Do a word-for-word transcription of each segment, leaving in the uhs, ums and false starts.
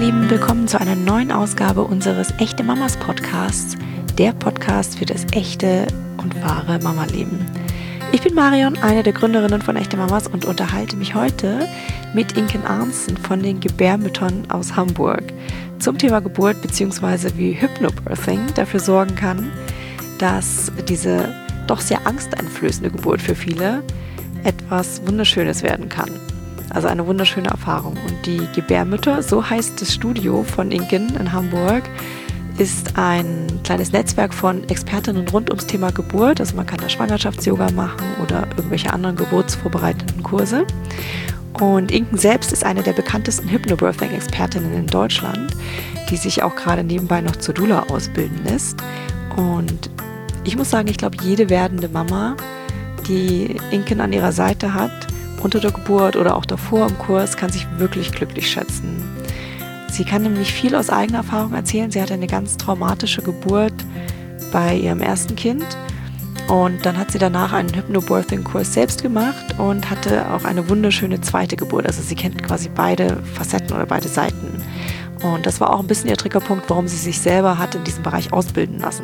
Lieben, willkommen zu einer neuen Ausgabe unseres Echte Mamas Podcasts, der Podcast für das echte und wahre Mama-Leben. Ich bin Marion, eine der Gründerinnen von Echte Mamas und unterhalte mich heute mit Inken Arntzen von den Gebärmüttern aus Hamburg zum Thema Geburt bzw. wie Hypnobirthing dafür sorgen kann, dass diese doch sehr angsteinflößende Geburt für viele etwas Wunderschönes werden kann. Also eine wunderschöne Erfahrung. Und die Gebärmütter, so heißt das Studio von Inken in Hamburg, ist ein kleines Netzwerk von Expertinnen rund ums Thema Geburt. Also man kann da Schwangerschafts-Yoga machen oder irgendwelche anderen geburtsvorbereitenden Kurse. Und Inken selbst ist eine der bekanntesten Hypnobirthing-Expertinnen in Deutschland, die sich auch gerade nebenbei noch zur Doula ausbilden lässt. Und ich muss sagen, ich glaube, jede werdende Mama, die Inken an ihrer Seite hat, unter der Geburt oder auch davor im Kurs, kann sich wirklich glücklich schätzen. Sie kann nämlich viel aus eigener Erfahrung erzählen. Sie hatte eine ganz traumatische Geburt bei ihrem ersten Kind und dann hat sie danach einen Hypnobirthing-Kurs selbst gemacht und hatte auch eine wunderschöne zweite Geburt. Also sie kennt quasi beide Facetten oder beide Seiten. Und das war auch ein bisschen ihr Triggerpunkt, warum sie sich selber hat in diesem Bereich ausbilden lassen.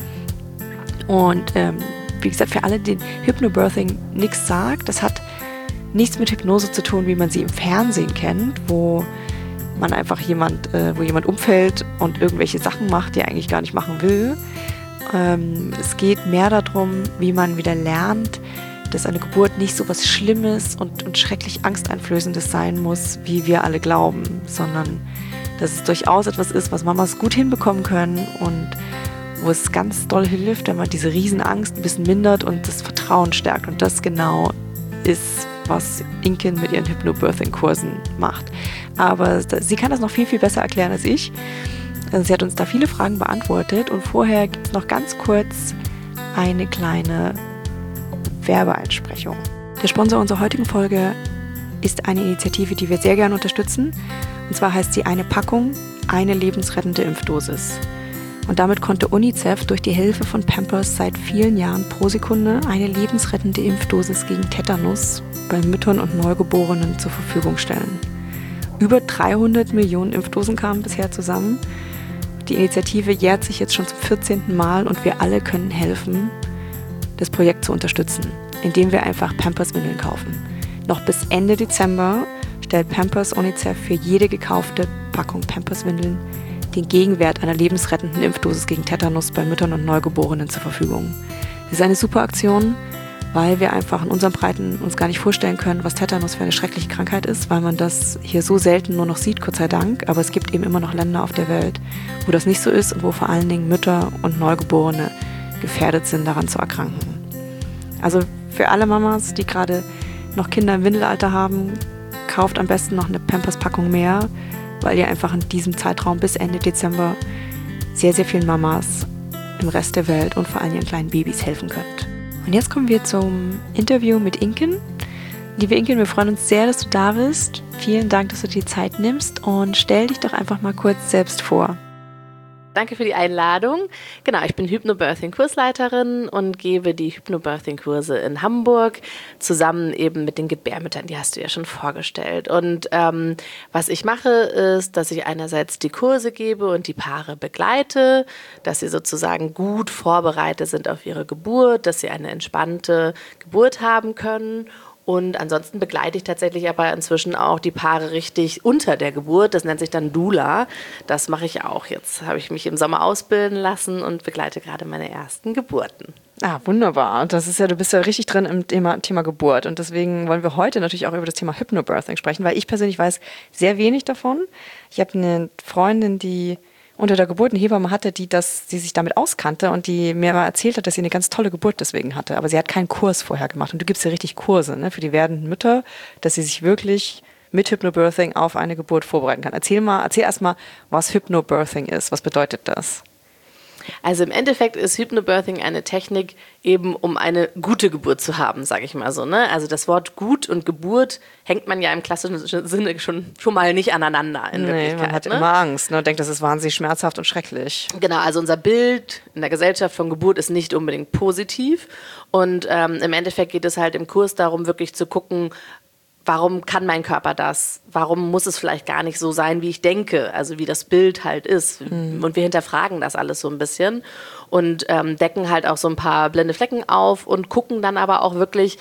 Und ähm, wie gesagt, für alle, denen Hypnobirthing nichts sagt, das hat nichts mit Hypnose zu tun, wie man sie im Fernsehen kennt, wo man einfach jemand, äh, wo jemand umfällt und irgendwelche Sachen macht, die er eigentlich gar nicht machen will. Ähm, es geht mehr darum, wie man wieder lernt, dass eine Geburt nicht so was Schlimmes und, und schrecklich Angsteinflößendes sein muss, wie wir alle glauben, sondern dass es durchaus etwas ist, was Mamas gut hinbekommen können und wo es ganz doll hilft, wenn man diese Riesenangst ein bisschen mindert und das Vertrauen stärkt. Und das genau ist, was Inken mit ihren Hypnobirthing-Kursen macht. Aber sie kann das noch viel, viel besser erklären als ich. Sie hat uns da viele Fragen beantwortet und vorher gibt es noch ganz kurz eine kleine Werbeeinsprechung. Der Sponsor unserer heutigen Folge ist eine Initiative, die wir sehr gerne unterstützen. Und zwar heißt sie Eine Packung, eine lebensrettende Impfdosis. Und damit konnte UNICEF durch die Hilfe von Pampers seit vielen Jahren pro Sekunde eine lebensrettende Impfdosis gegen Tetanus bei Müttern und Neugeborenen zur Verfügung stellen. Über dreihundert Millionen Impfdosen kamen bisher zusammen. Die Initiative jährt sich jetzt schon zum vierzehnten Mal und wir alle können helfen, das Projekt zu unterstützen, indem wir einfach Pampers-Windeln kaufen. Noch bis Ende Dezember stellt Pampers UNICEF für jede gekaufte Packung Pampers-Windeln den Gegenwert einer lebensrettenden Impfdosis gegen Tetanus bei Müttern und Neugeborenen zur Verfügung. Das ist eine super Aktion, weil wir einfach in unseren Breiten uns gar nicht vorstellen können, was Tetanus für eine schreckliche Krankheit ist, weil man das hier so selten nur noch sieht, Gott sei Dank. Aber es gibt eben immer noch Länder auf der Welt, wo das nicht so ist und wo vor allen Dingen Mütter und Neugeborene gefährdet sind, daran zu erkranken. Also für alle Mamas, die gerade noch Kinder im Windelalter haben, kauft am besten noch eine Pampers-Packung mehr, weil ihr einfach in diesem Zeitraum bis Ende Dezember sehr, sehr vielen Mamas im Rest der Welt und vor allem ihren kleinen Babys helfen könnt. Und jetzt kommen wir zum Interview mit Inken. Liebe Inken, wir freuen uns sehr, dass du da bist. Vielen Dank, dass du dir die Zeit nimmst und stell dich doch einfach mal kurz selbst vor. Danke für die Einladung. Genau, ich bin Hypnobirthing-Kursleiterin und gebe die Hypnobirthing-Kurse in Hamburg zusammen eben mit den Gebärmüttern, die hast du ja schon vorgestellt. Und ähm, was ich mache, ist, dass ich einerseits die Kurse gebe und die Paare begleite, dass sie sozusagen gut vorbereitet sind auf ihre Geburt, dass sie eine entspannte Geburt haben können. Und ansonsten begleite ich tatsächlich aber inzwischen auch die Paare richtig unter der Geburt. Das nennt sich dann Doula. Das mache ich auch. Jetzt habe ich mich im Sommer ausbilden lassen und begleite gerade meine ersten Geburten. Ah, wunderbar. Das ist ja, du bist ja richtig drin im Thema, Thema Geburt. Und deswegen wollen wir heute natürlich auch über das Thema Hypnobirthing sprechen, weil ich persönlich weiß sehr wenig davon. Ich habe eine Freundin, die unter der Geburt eine Hebamme hatte, die, das, die sich damit auskannte und die mir mal erzählt hat, dass sie eine ganz tolle Geburt deswegen hatte. Aber sie hat keinen Kurs vorher gemacht. Und du gibst ja richtig Kurse, ne, für die werdenden Mütter, dass sie sich wirklich mit Hypnobirthing auf eine Geburt vorbereiten kann. Erzähl mal, erzähl erst mal, was Hypnobirthing ist. Was bedeutet das? Also im Endeffekt ist Hypnobirthing eine Technik eben, um eine gute Geburt zu haben, sage ich mal so. Ne? Also das Wort gut und Geburt hängt man ja im klassischen Sinne schon, schon mal nicht aneinander in nee, Wirklichkeit. Man hat ne? immer Angst, ne? Und denkt, das ist wahnsinnig schmerzhaft und schrecklich. Genau, also unser Bild in der Gesellschaft von Geburt ist nicht unbedingt positiv. Und ähm, im Endeffekt geht es halt im Kurs darum, wirklich zu gucken, warum kann mein Körper das? Warum muss es vielleicht gar nicht so sein, wie ich denke? Also wie das Bild halt ist. Mhm. Und wir hinterfragen das alles so ein bisschen und ähm, decken halt auch so ein paar blinde Flecken auf und gucken dann aber auch wirklich,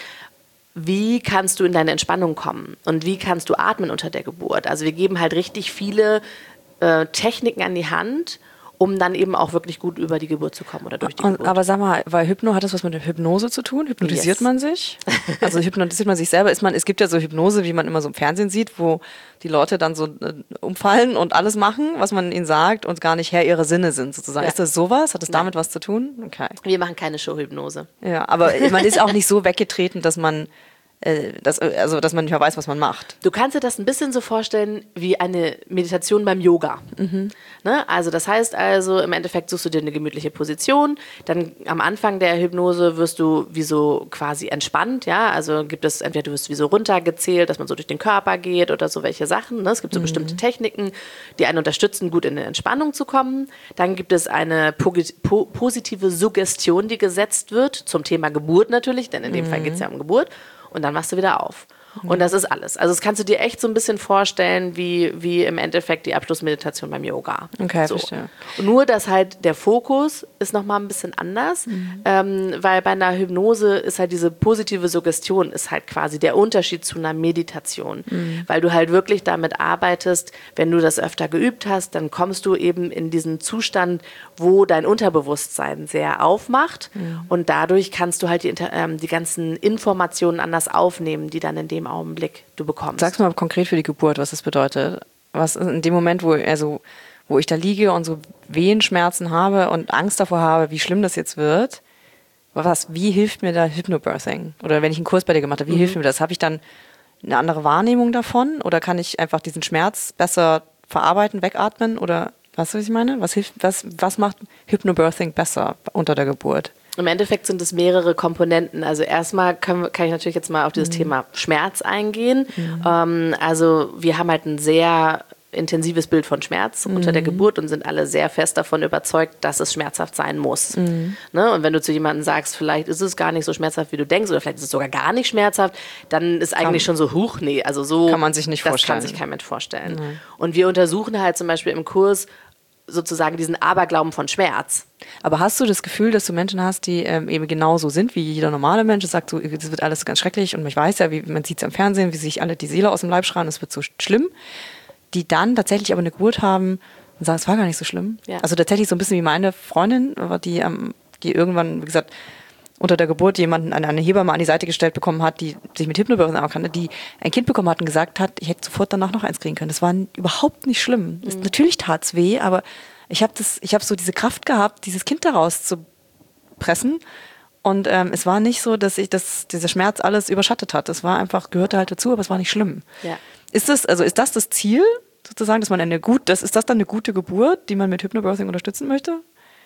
wie kannst du in deine Entspannung kommen und wie kannst du atmen unter der Geburt. Also wir geben halt richtig viele äh, Techniken an die Hand, um dann eben auch wirklich gut über die Geburt zu kommen oder durch die und, Geburt. Aber sag mal, weil Hypno, hat das was mit der Hypnose zu tun? Hypnotisiert yes. man sich? Also hypnotisiert man sich selber? Ist man, es gibt ja so Hypnose, wie man immer so im Fernsehen sieht, wo die Leute dann so äh, umfallen und alles machen, was man ihnen sagt und gar nicht Herr ihrer Sinne sind sozusagen. Ja. Ist das sowas? Hat das Nein. damit was zu tun? Okay. Wir machen keine Showhypnose. Ja, aber man ist auch nicht so weggetreten, dass man Das, also, dass man nicht mehr weiß, was man macht. Du kannst dir das ein bisschen so vorstellen wie eine Meditation beim Yoga. Mhm. Ne? Also das heißt also, im Endeffekt suchst du dir eine gemütliche Position, dann am Anfang der Hypnose wirst du wie so quasi entspannt, ja, also gibt es, entweder du wirst wie so runtergezählt, dass man so durch den Körper geht oder so welche Sachen, ne? Es gibt so mhm. bestimmte Techniken, die einen unterstützen, gut in eine Entspannung zu kommen. Dann gibt es eine po- po- positive Suggestion, die gesetzt wird, zum Thema Geburt natürlich, denn in dem mhm. Fall geht es ja um Geburt. Und dann machst du wieder auf. Und das ist alles. Also das kannst du dir echt so ein bisschen vorstellen, wie, wie im Endeffekt die Abschlussmeditation beim Yoga. Okay, so. verstehe. Und nur, dass halt der Fokus ist nochmal ein bisschen anders, mhm. ähm, weil bei einer Hypnose ist halt diese positive Suggestion ist halt quasi der Unterschied zu einer Meditation. Mhm. Weil du halt wirklich damit arbeitest, wenn du das öfter geübt hast, dann kommst du eben in diesen Zustand, wo dein Unterbewusstsein sehr aufmacht mhm. und dadurch kannst du halt die, ähm, die ganzen Informationen anders aufnehmen, die dann in dem Augenblick du bekommst. Sag's mal konkret für die Geburt, was das bedeutet. Was in dem Moment, wo, also, wo ich da liege und so Wehenschmerzen habe und Angst davor habe, wie schlimm das jetzt wird, was, wie hilft mir da Hypnobirthing? Oder wenn ich einen Kurs bei dir gemacht habe, wie mhm. hilft mir das? Habe ich dann eine andere Wahrnehmung davon? Oder kann ich einfach diesen Schmerz besser verarbeiten, wegatmen? Oder weißt du, was ich meine? Was hilft, was, was macht Hypnobirthing besser unter der Geburt? Im Endeffekt sind es mehrere Komponenten. Also erstmal können, kann ich natürlich jetzt mal auf dieses mhm. Thema Schmerz eingehen. Mhm. Ähm, also wir haben halt ein sehr intensives Bild von Schmerz mhm. unter der Geburt und sind alle sehr fest davon überzeugt, dass es schmerzhaft sein muss. Mhm. Ne? Und wenn du zu jemandem sagst, vielleicht ist es gar nicht so schmerzhaft, wie du denkst, oder vielleicht ist es sogar gar nicht schmerzhaft, dann ist eigentlich kann, schon so, huch, nee, also so kann man sich nicht das vorstellen. kann sich kein Mensch vorstellen. Mhm. Und wir untersuchen halt zum Beispiel im Kurs sozusagen diesen Aberglauben von Schmerz. Aber hast du das Gefühl, dass du Menschen hast, die ähm, eben genauso sind wie jeder normale Mensch? Das sagt so, das wird alles ganz schrecklich und ich weiß ja, wie man sieht es am Fernsehen, wie sich alle die Seele aus dem Leib schreien, es wird so schlimm. Die dann tatsächlich aber eine Geburt haben und sagen, es war gar nicht so schlimm. Ja. Also tatsächlich so ein bisschen wie meine Freundin, die, ähm, die irgendwann, wie gesagt, unter der Geburt jemanden, eine, eine Hebamme an die Seite gestellt bekommen hat, die sich mit Hypnobirthing kannte, die ein Kind bekommen hat und gesagt hat, ich hätte sofort danach noch eins kriegen können. Das war überhaupt nicht schlimm. Mhm. Natürlich tat es weh, aber ich habe das, ich habe so diese Kraft gehabt, dieses Kind daraus zu pressen. Und ähm, es war nicht so, dass ich das, dieser Schmerz alles überschattet hat. Das war einfach, gehörte halt dazu, aber es war nicht schlimm. Ja. Ist das, also ist das das Ziel, sozusagen, dass man eine gut, das ist das dann eine gute Geburt, die man mit Hypnobirthing unterstützen möchte?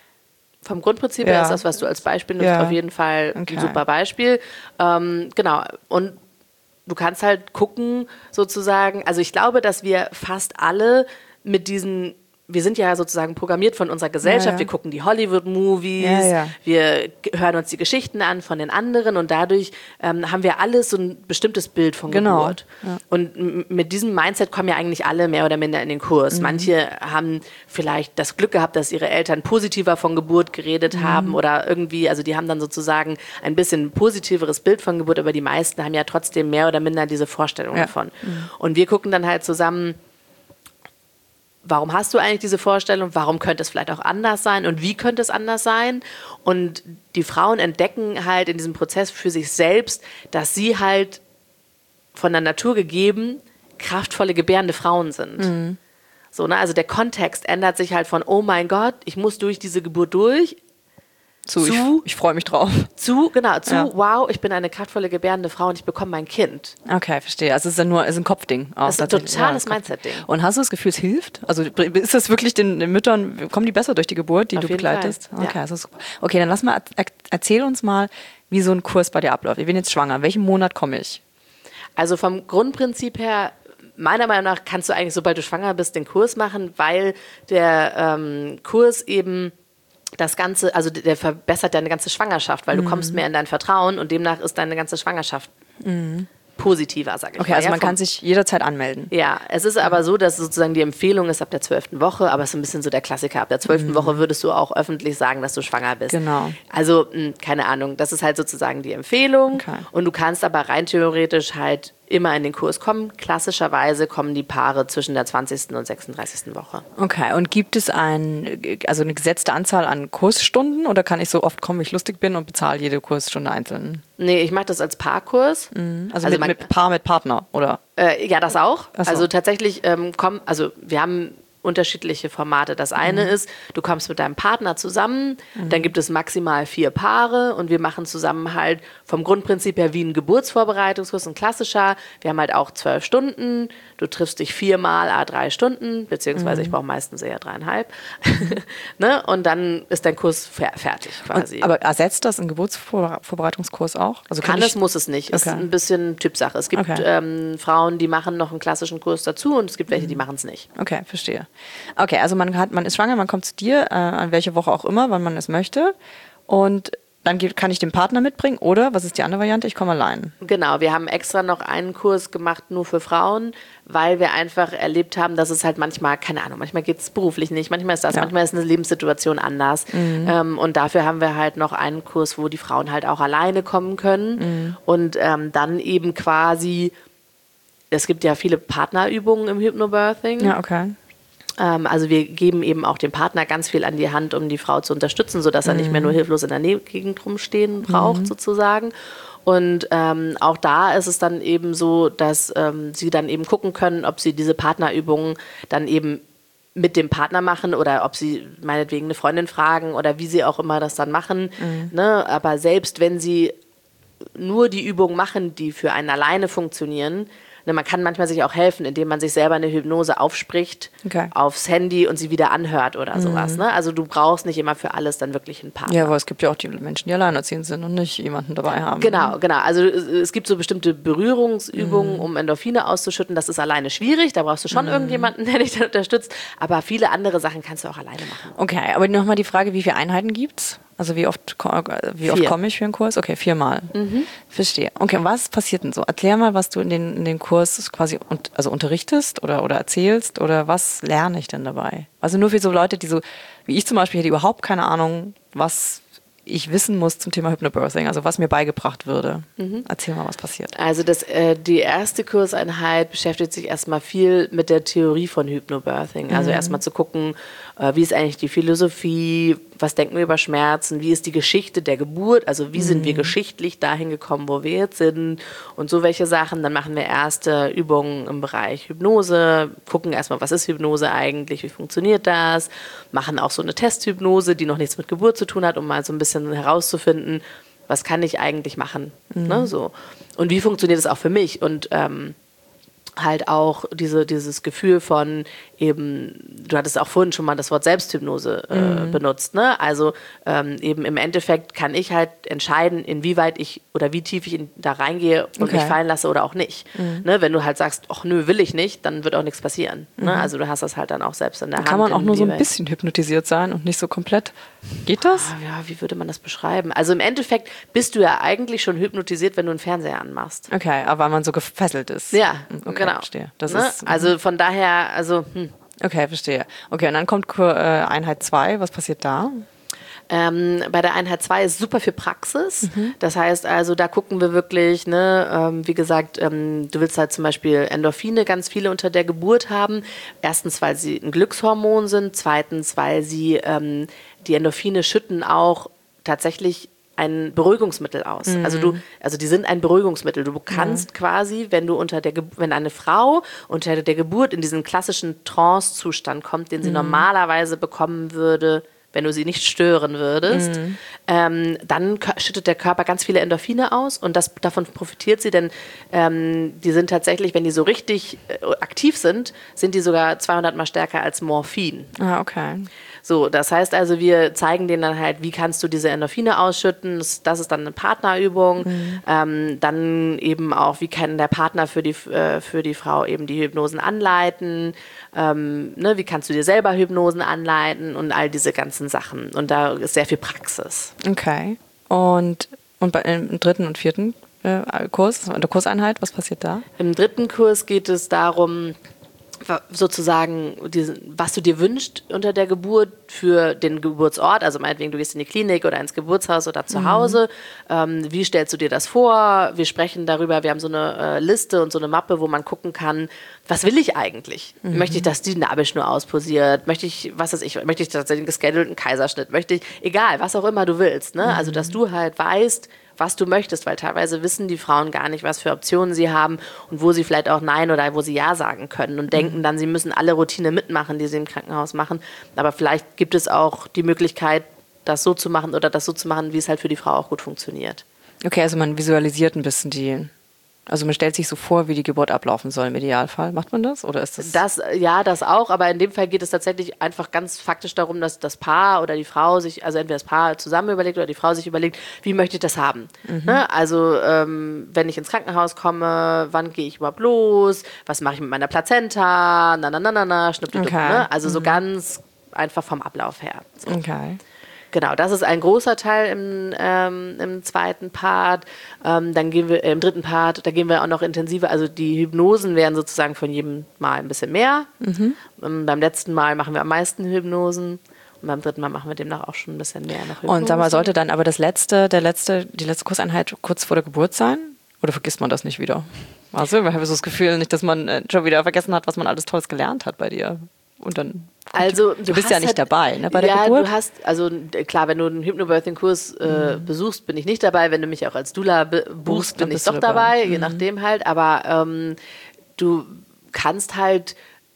Vom Grundprinzip her ja. ist das, was du als Beispiel nimmst, ja. auf jeden Fall okay. ein super Beispiel. Ähm, genau. Und du kannst halt gucken, sozusagen, also ich glaube, dass wir fast alle mit diesen, wir sind ja sozusagen programmiert von unserer Gesellschaft, ja, ja. wir gucken die Hollywood-Movies, ja, ja. wir hören uns die Geschichten an von den anderen und dadurch ähm, haben wir alles so ein bestimmtes Bild von genau. Geburt. Ja. Und m- mit diesem Mindset kommen ja eigentlich alle mehr oder minder in den Kurs. Mhm. Manche haben vielleicht das Glück gehabt, dass ihre Eltern positiver von Geburt geredet mhm. haben oder irgendwie, also die haben dann sozusagen ein bisschen positiveres Bild von Geburt, aber die meisten haben ja trotzdem mehr oder minder diese Vorstellung ja. davon. Mhm. Und wir gucken dann halt zusammen, warum hast du eigentlich diese Vorstellung? Warum könnte es vielleicht auch anders sein? Und wie könnte es anders sein? Und die Frauen entdecken halt in diesem Prozess für sich selbst, dass sie halt von der Natur gegeben kraftvolle, gebärende Frauen sind. Mhm. So, ne? Also der Kontext ändert sich halt von, oh mein Gott, ich muss durch diese Geburt durch, zu, zu ich, ich freue mich drauf. Zu, genau, zu, ja. wow, ich bin eine kraftvolle, gebärende Frau und ich bekomme mein Kind. Okay, verstehe. Also es ist ja nur, es ist ein Kopfding. Auch, das ist ein totales ja, Mindset-Ding. Und hast du das Gefühl, es hilft? Also ist das wirklich den, den Müttern, kommen die besser durch die Geburt, die Auf du jeden begleitest? Fall. Okay, Ja. also super. Okay, dann lass mal, erzähl uns mal, wie so ein Kurs bei dir abläuft. Ich bin jetzt schwanger. In welchem Monat komme ich? Also vom Grundprinzip her, meiner Meinung nach, kannst du eigentlich, sobald du schwanger bist, den Kurs machen, weil der ähm, Kurs eben das Ganze, also der verbessert deine ganze Schwangerschaft, weil mhm. du kommst mehr in dein Vertrauen und demnach ist deine ganze Schwangerschaft mhm. positiver, sag ich Okay, mal. also ja, man vom, kann sich jederzeit anmelden. Ja, es ist aber so, dass sozusagen die Empfehlung ist ab der zwölften Woche, aber es ist ein bisschen so der Klassiker. Ab der zwölften Mhm. Woche würdest du auch öffentlich sagen, dass du schwanger bist. Genau. Also, mh, keine Ahnung, das ist halt sozusagen die Empfehlung. Okay. Und du kannst aber rein theoretisch halt immer in den Kurs kommen. Klassischerweise kommen die Paare zwischen der zwanzigsten und sechsunddreißigsten Woche. Okay, und gibt es ein, also eine gesetzte Anzahl an Kursstunden oder kann ich so oft kommen, wie ich lustig bin und bezahle jede Kursstunde einzeln? Nee, ich mache das als Paarkurs. Mhm. Also, Also mit, man- mit Paar mit Partner, oder? Äh, ja, das auch. Ach so. Also tatsächlich ähm, kommen, also wir haben unterschiedliche Formate. Das eine Mhm. ist, du kommst mit deinem Partner zusammen, Mhm. dann gibt es maximal vier Paare und wir machen zusammen halt vom Grundprinzip her wie ein Geburtsvorbereitungskurs, ein klassischer. Wir haben halt auch zwölf Stunden, du triffst dich viermal à drei Stunden, beziehungsweise Mhm. ich brauche meistens eher dreieinhalb. ne? Und dann ist dein Kurs fer fertig quasi. Und, aber ersetzt das einen Geburtsvorbereitungskurs auch? Also Kann ich, es, muss es nicht. Ist Okay. ein bisschen Typsache. Es gibt Okay. ähm, Frauen, die machen noch einen klassischen Kurs dazu und es gibt welche, die machen es nicht. Okay, verstehe. Okay, also man hat, man ist schwanger, man kommt zu dir, äh, an welche Woche auch immer, wann man es möchte. Und dann geht, kann ich den Partner mitbringen oder, was ist die andere Variante, ich komme allein. Genau, wir haben extra noch einen Kurs gemacht, nur für Frauen, weil wir einfach erlebt haben, dass es halt manchmal, keine Ahnung, manchmal geht es beruflich nicht, manchmal ist das, Ja. manchmal ist eine Lebenssituation anders. Ähm, und dafür haben wir halt noch einen Kurs, wo die Frauen halt auch alleine kommen können und ähm, dann eben quasi, es gibt ja viele Partnerübungen im Hypnobirthing. Ja, okay. Ähm, also wir geben eben auch dem Partner ganz viel an die Hand, um die Frau zu unterstützen, sodass er nicht mehr nur hilflos in der Nähe Gegend rumstehen braucht, sozusagen. Und ähm, auch da ist es dann eben so, dass ähm, sie dann eben gucken können, ob sie diese Partnerübungen dann eben mit dem Partner machen oder ob sie meinetwegen eine Freundin fragen oder wie sie auch immer das dann machen. Ne? Aber selbst wenn sie nur die Übungen machen, die für einen alleine funktionieren, ne, man kann manchmal sich auch helfen, indem man sich selber eine Hypnose aufspricht Okay. aufs Handy und sie wieder anhört oder sowas. Ne? Also du brauchst nicht immer für alles dann wirklich einen Partner. Ja, aber es gibt ja auch die Menschen, die alleinerziehend sind und nicht jemanden dabei haben. Genau, genau. Also es es gibt so bestimmte Berührungsübungen, um Endorphine auszuschütten. Das ist alleine schwierig. Da brauchst du schon irgendjemanden, der dich da unterstützt. Aber viele andere Sachen kannst du auch alleine machen. Okay, aber nochmal die Frage, wie viele Einheiten gibt's? Also wie oft, ko- wie oft Vier. komme ich für einen Kurs? Okay, viermal. Verstehe. Okay, und was passiert denn so? Erklär mal, was du in den, in den Kurs quasi un, also unterrichtest oder, oder erzählst oder was lerne ich denn dabei? Also nur für so Leute, die so, wie ich zum Beispiel, hätte überhaupt keine Ahnung, was ich wissen muss zum Thema Hypnobirthing, also was mir beigebracht würde. Erzähl mal, was passiert. Also das, äh, die erste Kurseinheit beschäftigt sich erstmal viel mit der Theorie von Hypnobirthing. Also erstmal zu gucken, äh, wie ist eigentlich die Philosophie, was denken wir über Schmerzen, wie ist die Geschichte der Geburt, also wie sind wir geschichtlich dahin gekommen, wo wir jetzt sind und so welche Sachen. Dann machen wir erste Übungen im Bereich Hypnose, gucken erstmal, was ist Hypnose eigentlich, wie funktioniert das, machen auch so eine Testhypnose, die noch nichts mit Geburt zu tun hat, um mal so ein bisschen herauszufinden, was kann ich eigentlich machen, ne, so. Und wie funktioniert es auch für mich und ähm, halt auch diese, dieses Gefühl von eben, du hattest auch vorhin schon mal das Wort Selbsthypnose äh, Mhm. benutzt, ne? Also ähm, eben im Endeffekt kann ich halt entscheiden, inwieweit ich oder wie tief ich in, da reingehe und Okay. mich fallen lasse oder auch nicht. Mhm. Ne? Wenn du halt sagst, ach nö, will ich nicht, dann wird auch nichts passieren. Ne? Also du hast das halt dann auch selbst in der Hand. Kann man auch nur so ein inwieweit- bisschen hypnotisiert sein und nicht so komplett. Geht das? Ah, ja, wie würde man das beschreiben? Also im Endeffekt bist du ja eigentlich schon hypnotisiert, wenn du einen Fernseher anmachst. Okay, aber weil man so gefesselt ist. Ja, okay, genau. Verstehe. Das Ne? ist, Also von daher, also hm. okay, verstehe. Okay, und dann kommt Kur- äh, Einheit zwei. Was passiert da? Ähm, bei der Einheit zwei ist super viel Praxis. Das heißt also, da gucken wir wirklich, ne, ähm, wie gesagt, ähm, du willst halt zum Beispiel Endorphine ganz viele unter der Geburt haben. Erstens, weil sie ein Glückshormon sind. Zweitens, weil sie ähm, die Endorphine schütten auch tatsächlich ein Beruhigungsmittel aus. Also du, also die sind ein Beruhigungsmittel. Du kannst quasi, wenn du unter der, Ge- wenn eine Frau unter der Geburt in diesen klassischen Trance-Zustand kommt, den sie normalerweise bekommen würde, wenn du sie nicht stören würdest, ähm, dann k- schüttet der Körper ganz viele Endorphine aus und das, davon profitiert sie, denn ähm, die sind tatsächlich, wenn die so richtig äh, aktiv sind, sind die sogar zweihundert Mal stärker als Morphin. Ah, okay. So, das heißt also, wir zeigen denen dann halt, wie kannst du diese Endorphine ausschütten. Das, das ist dann eine Partnerübung. Ähm, dann eben auch, wie kann der Partner für die, äh, für die Frau eben die Hypnosen anleiten. Ähm, ne, wie kannst du dir selber Hypnosen anleiten und all diese ganzen Sachen. Und da ist sehr viel Praxis. Okay. Und, und bei, im dritten und vierten äh, Kurs, in der Kurseinheit? Was passiert da? Im dritten Kurs geht es darum, sozusagen, was du dir wünschst unter der Geburt für den Geburtsort, also meinetwegen, du gehst in die Klinik oder ins Geburtshaus oder zu Hause, mhm. ähm, wie stellst du dir das vor? Wir sprechen darüber, wir haben so eine äh, Liste und so eine Mappe, wo man gucken kann, was will ich eigentlich? Mhm. Möchte ich, dass die Nabelschnur auspulsiert? Möchte ich, was weiß ich, möchte ich tatsächlich einen geschedulten Kaiserschnitt? Möchte ich, egal, was auch immer du willst, ne? Mhm. Also, dass du halt weißt, was du möchtest, weil teilweise wissen die Frauen gar nicht, was für Optionen sie haben und wo sie vielleicht auch Nein oder wo sie Ja sagen können und denken dann, sie müssen alle Routine mitmachen, die sie im Krankenhaus machen. Aber vielleicht gibt es auch die Möglichkeit, das so zu machen oder das so zu machen, wie es halt für die Frau auch gut funktioniert. Okay, also man visualisiert ein bisschen die... Also man stellt sich so vor, wie die Geburt ablaufen soll im Idealfall. Macht man das? Oder ist das, das ja, das auch, aber in dem Fall geht es tatsächlich einfach ganz faktisch darum, dass das Paar oder die Frau sich, also entweder das Paar zusammen überlegt oder die Frau sich überlegt, wie möchte ich das haben? Mhm. Ne? Also ähm, wenn ich ins Krankenhaus komme, wann gehe ich überhaupt los? Was mache ich mit meiner Plazenta? Na, na, na, na, na, schnipp, okay. ne? Also mhm. so ganz einfach vom Ablauf her. So. Okay. Genau, das ist ein großer Teil im, ähm, im zweiten Part. Ähm, dann gehen wir äh, im dritten Part, da gehen wir auch noch intensiver. Also die Hypnosen werden sozusagen von jedem Mal ein bisschen mehr. Mhm. Ähm, beim letzten Mal machen wir am meisten Hypnosen. Und beim dritten Mal machen wir demnach auch schon ein bisschen mehr noch Hypnosen. Und sag mal, sollte dann aber das letzte, der letzte, die letzte Kurseinheit kurz vor der Geburt sein? Oder vergisst man das nicht wieder? Also, ich habe so das Gefühl, nicht, dass man schon wieder vergessen hat, was man alles Tolles gelernt hat bei dir. Und dann also, du, du bist ja nicht halt, dabei, ne, bei der ja, Geburt? Ja, du hast, also klar, wenn du einen Hypnobirthing-Kurs äh, mhm. besuchst, bin ich nicht dabei. Wenn du mich auch als Doula be- buchst, bin ich doch dabei, dabei mhm. je nachdem halt. Aber ähm, du kannst halt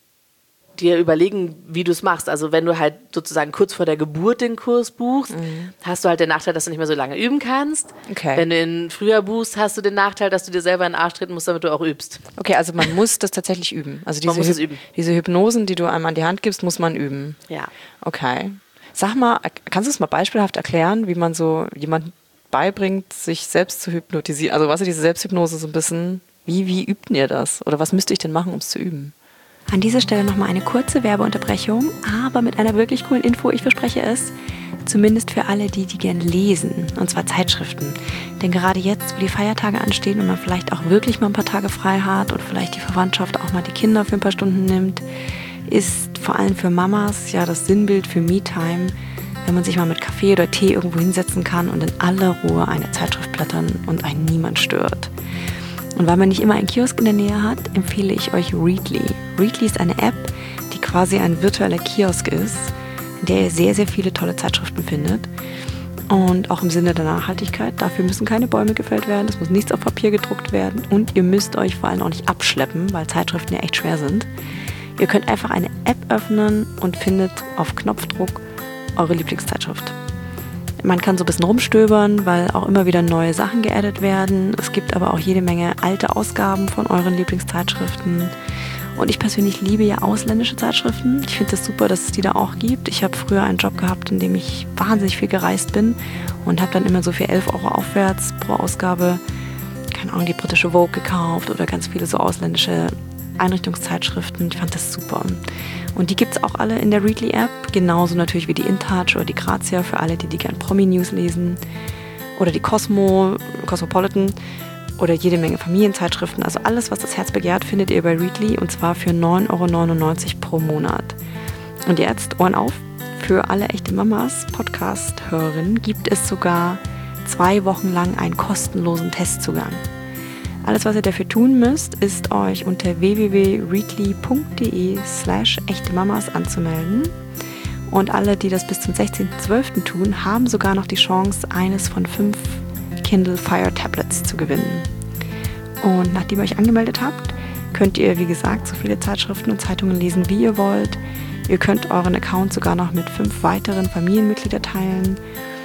dir überlegen, wie du es machst. Also wenn du halt sozusagen kurz vor der Geburt den Kurs buchst, mhm. hast du halt den Nachteil, dass du nicht mehr so lange üben kannst. Okay. Wenn du ihn früher buchst, hast du den Nachteil, dass du dir selber in den Arsch treten musst, damit du auch übst. Okay, also man muss das tatsächlich üben. Also diese, man muss es üben. Diese Hypnosen, die du einem an die Hand gibst, muss man üben. Ja. Okay. Sag mal, kannst du es mal beispielhaft erklären, wie man so jemand beibringt, sich selbst zu hypnotisieren? Also was ist diese Selbsthypnose so ein bisschen, wie, wie übt ihr das? Oder was müsste ich denn machen, um es zu üben? An dieser Stelle nochmal eine kurze Werbeunterbrechung, aber mit einer wirklich coolen Info, ich verspreche es, zumindest für alle die, die gern lesen, und zwar Zeitschriften. Denn gerade jetzt, wo die Feiertage anstehen und man vielleicht auch wirklich mal ein paar Tage frei hat oder vielleicht die Verwandtschaft auch mal die Kinder für ein paar Stunden nimmt, ist vor allem für Mamas ja das Sinnbild für Me-Time, wenn man sich mal mit Kaffee oder Tee irgendwo hinsetzen kann und in aller Ruhe eine Zeitschrift blättern und einen niemand stört. Und weil man nicht immer einen Kiosk in der Nähe hat, empfehle ich euch Readly. Readly ist eine App, die quasi ein virtueller Kiosk ist, in der ihr sehr, sehr viele tolle Zeitschriften findet. Und auch im Sinne der Nachhaltigkeit. Dafür müssen keine Bäume gefällt werden, es muss nichts auf Papier gedruckt werden und ihr müsst euch vor allem auch nicht abschleppen, weil Zeitschriften ja echt schwer sind. Ihr könnt einfach eine App öffnen und findet auf Knopfdruck eure Lieblingszeitschrift. Man kann so ein bisschen rumstöbern, weil auch immer wieder neue Sachen geaddet werden. Es gibt aber auch jede Menge alte Ausgaben von euren Lieblingszeitschriften. Und ich persönlich liebe ja ausländische Zeitschriften. Ich finde es super, dass es die da auch gibt. Ich habe früher einen Job gehabt, in dem ich wahnsinnig viel gereist bin und habe dann immer so für elf Euro aufwärts pro Ausgabe, keine Ahnung, die britische Vogue gekauft oder ganz viele so ausländische Einrichtungszeitschriften. Ich fand das super. Und die gibt es auch alle in der Readly-App, genauso natürlich wie die InTouch oder die Grazia für alle, die die gern Promi-News lesen. Oder die Cosmo, Cosmopolitan oder jede Menge Familienzeitschriften. Also alles, was das Herz begehrt, findet ihr bei Readly und zwar für neun Euro neunundneunzig pro Monat. Und jetzt, Ohren auf, für alle echte Mamas Podcast-Hörerinnen gibt es sogar zwei Wochen lang einen kostenlosen Testzugang. Alles, was ihr dafür tun müsst, ist euch unter w w w punkt readly punkt d e slash echte Mamas anzumelden. Und alle, die das bis zum sechzehnten zwölften tun, haben sogar noch die Chance, eines von fünf Kindle Fire Tablets zu gewinnen. Und nachdem ihr euch angemeldet habt, könnt ihr, wie gesagt, so viele Zeitschriften und Zeitungen lesen, wie ihr wollt. Ihr könnt euren Account sogar noch mit fünf weiteren Familienmitgliedern teilen.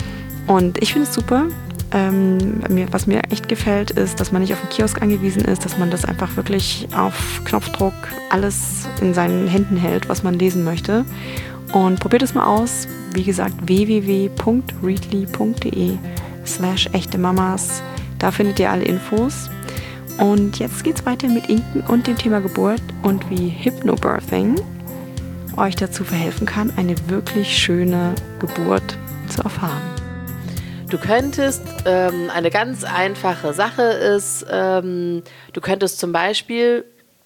Und ich finde es super. Ähm, mir, was mir echt gefällt, ist, dass man nicht auf den Kiosk angewiesen ist, dass man das einfach wirklich auf Knopfdruck alles in seinen Händen hält, was man lesen möchte. Und probiert es mal aus. Wie gesagt, w w w punkt readly punkt d e slash echte Mamas. Da findet ihr alle Infos. Und jetzt geht's weiter mit Inken und dem Thema Geburt und wie Hypnobirthing euch dazu verhelfen kann, eine wirklich schöne Geburt zu erfahren. Du könntest, ähm, eine ganz einfache Sache ist, ähm, du könntest zum Beispiel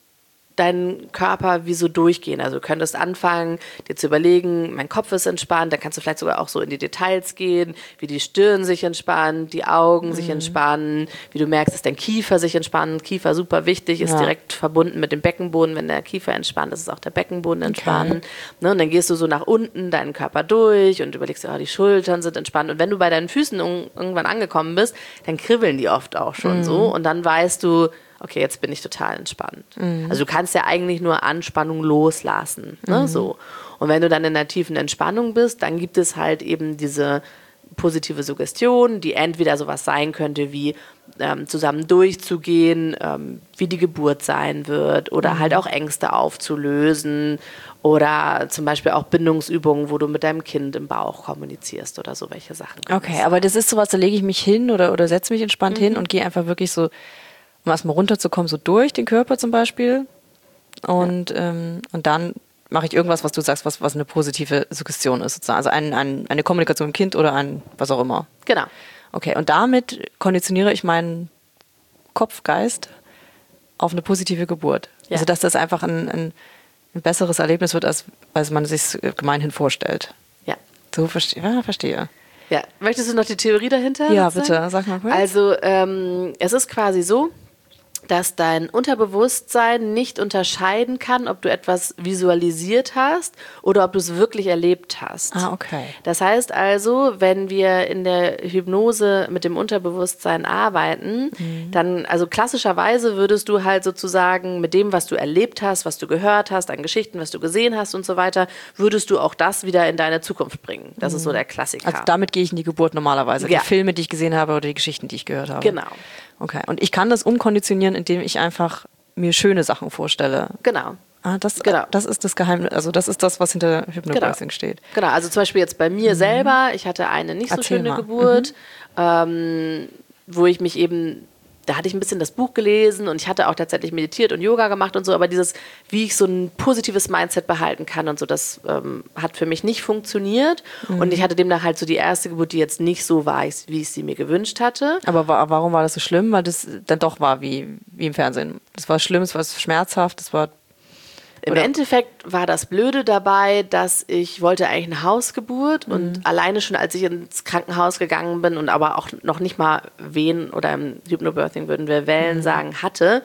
deinen Körper wie so durchgehen. Also du könntest anfangen, dir zu überlegen, mein Kopf ist entspannt, dann kannst du vielleicht sogar auch so in die Details gehen, wie die Stirn sich entspannt, die Augen mhm. sich entspannen, wie du merkst, dass dein Kiefer sich entspannt. Kiefer super wichtig, ist ja. direkt verbunden mit dem Beckenboden. Wenn der Kiefer entspannt ist, ist auch der Beckenboden entspannt. Okay. Ne, und dann gehst du so nach unten deinen Körper durch und überlegst, oh, die Schultern sind entspannt. Und wenn du bei deinen Füßen un- irgendwann angekommen bist, dann kribbeln die oft auch schon mhm. so. Und dann weißt du, okay, jetzt bin ich total entspannt. Mhm. Also du kannst ja eigentlich nur Anspannung loslassen. Ne? Mhm. So. Und wenn du dann in der tiefen Entspannung bist, dann gibt es halt eben diese positive Suggestion, die entweder sowas sein könnte wie ähm, zusammen durchzugehen, ähm, wie die Geburt sein wird oder mhm. halt auch Ängste aufzulösen oder zum Beispiel auch Bindungsübungen, wo du mit deinem Kind im Bauch kommunizierst oder so welche Sachen. Okay, aber das ist sowas, da lege ich mich hin oder, oder setze mich entspannt mhm. hin und gehe einfach wirklich so, um erstmal runterzukommen, so durch den Körper zum Beispiel. Und, ja. ähm, und dann mache ich irgendwas, was du sagst, was, was eine positive Suggestion ist, sozusagen. Also ein, ein, eine Kommunikation mit dem Kind oder ein was auch immer. Genau. Okay, und damit konditioniere ich meinen Kopfgeist auf eine positive Geburt. Ja. Also dass das einfach ein, ein, ein besseres Erlebnis wird, als, als man es sich gemeinhin vorstellt. Ja. So verste- ja, verstehe. Ja, möchtest du noch die Theorie dahinter? Ja, bitte, sag mal kurz. Also ähm, es ist quasi so, dass dein Unterbewusstsein nicht unterscheiden kann, ob du etwas visualisiert hast oder ob du es wirklich erlebt hast. Ah, okay. Das heißt also, wenn wir in der Hypnose mit dem Unterbewusstsein arbeiten, mhm. dann, also klassischerweise würdest du halt sozusagen mit dem, was du erlebt hast, was du gehört hast, an Geschichten, was du gesehen hast und so weiter, würdest du auch das wieder in deine Zukunft bringen. Das mhm. ist so der Klassiker. Also damit gehe ich in die Geburt normalerweise. Ja. Die Filme, die ich gesehen habe oder die Geschichten, die ich gehört habe. Genau. Okay, und ich kann das umkonditionieren, indem ich einfach mir schöne Sachen vorstelle. Genau. Ah, das, genau. das ist das Geheimnis, also das ist das, was hinter Hypnobirthing genau. steht. Genau, also zum Beispiel jetzt bei mir mhm. selber, ich hatte eine nicht so Erzähl schöne mal. Geburt, mhm. ähm, wo ich mich eben, da hatte ich ein bisschen das Buch gelesen und ich hatte auch tatsächlich meditiert und Yoga gemacht und so, aber dieses, wie ich so ein positives Mindset behalten kann und so, das ähm, hat für mich nicht funktioniert mhm. und ich hatte demnach halt so die erste Geburt, die jetzt nicht so war, wie ich sie mir gewünscht hatte. Aber wa- warum war das so schlimm? Weil das dann doch war wie, wie im Fernsehen. Das war schlimm, es war schmerzhaft, es war... Im Oder? Endeffekt war das Blöde dabei, dass ich wollte eigentlich eine Hausgeburt mhm. und alleine schon, als ich ins Krankenhaus gegangen bin und aber auch noch nicht mal Wehen oder im Hypnobirthing würden wir Wellen mhm. sagen, hatte,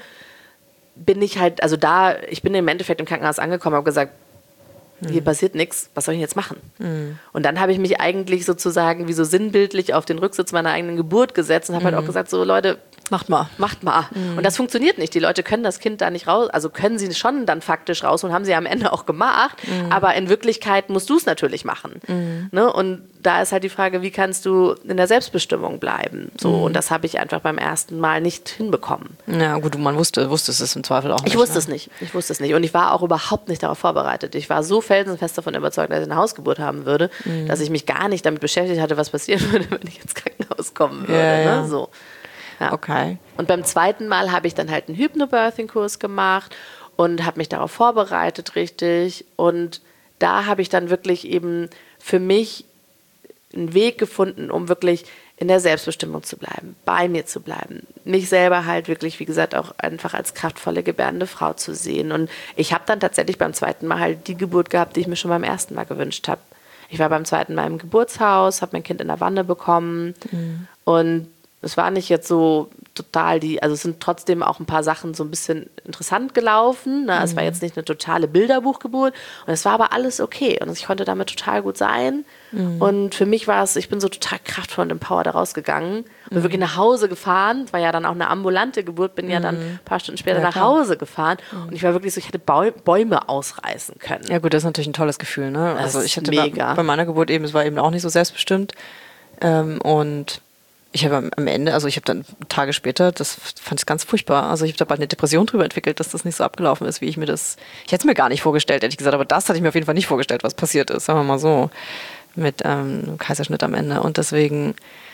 bin ich halt, also da, ich bin im Endeffekt im Krankenhaus angekommen und habe gesagt, mhm. hier passiert nichts, was soll ich jetzt machen? Mhm. Und dann habe ich mich eigentlich sozusagen wie so sinnbildlich auf den Rücksitz meiner eigenen Geburt gesetzt und habe mhm. halt auch gesagt, so Leute, Macht mal. Macht mal. Mhm. Und das funktioniert nicht. Die Leute können das Kind da nicht raus, also können sie schon dann faktisch raus und haben sie am Ende auch gemacht. Mhm. Aber in Wirklichkeit musst du es natürlich machen. Mhm. Ne? Und da ist halt die Frage, wie kannst du in der Selbstbestimmung bleiben? So, mhm. Und das habe ich einfach beim ersten Mal nicht hinbekommen. Ja gut, man wusste, wusste es im Zweifel auch nicht. Ich wusste ne? es nicht. Ich wusste es nicht. Und ich war auch überhaupt nicht darauf vorbereitet. Ich war so felsenfest davon überzeugt, dass ich eine Hausgeburt haben würde, mhm. dass ich mich gar nicht damit beschäftigt hatte, was passieren würde, wenn ich ins Krankenhaus kommen würde. Ja, ne? ja. So. Ja. Okay. Und beim zweiten Mal habe ich dann halt einen Hypnobirthing-Kurs gemacht und habe mich darauf vorbereitet richtig. Und da habe ich dann wirklich eben für mich einen Weg gefunden, um wirklich in der Selbstbestimmung zu bleiben, bei mir zu bleiben. Mich selber halt wirklich, wie gesagt, auch einfach als kraftvolle, gebärende Frau zu sehen. Und ich habe dann tatsächlich beim zweiten Mal halt die Geburt gehabt, die ich mir schon beim ersten Mal gewünscht habe. Ich war beim zweiten Mal im Geburtshaus, habe mein Kind in der Wanne bekommen mhm. und es war nicht jetzt so total die, also es sind trotzdem auch ein paar Sachen so ein bisschen interessant gelaufen. Ne? Mhm. Es war jetzt nicht eine totale Bilderbuchgeburt und es war aber alles okay und ich konnte damit total gut sein. Mhm. Und für mich war es, ich bin so total kraftvoll und empowered da rausgegangen. Bin mhm. wirklich nach Hause gefahren, war ja dann auch eine ambulante Geburt, bin mhm. ja dann ein paar Stunden später ja, nach Hause gefahren mhm. und ich war wirklich so, ich hätte Bäume ausreißen können. Ja gut, das ist natürlich ein tolles Gefühl. Ne? Das also ich hatte mega. Bei, bei meiner Geburt eben, es war eben auch nicht so selbstbestimmt ähm, und ich habe am Ende, also ich habe dann Tage später, das fand ich ganz furchtbar, also ich habe da bald eine Depression drüber entwickelt, dass das nicht so abgelaufen ist, wie ich mir das, ich hätte es mir gar nicht vorgestellt, ehrlich gesagt, aber das hatte ich mir auf jeden Fall nicht vorgestellt, was passiert ist, sagen wir mal so, mit ähm, Kaiserschnitt am Ende und deswegen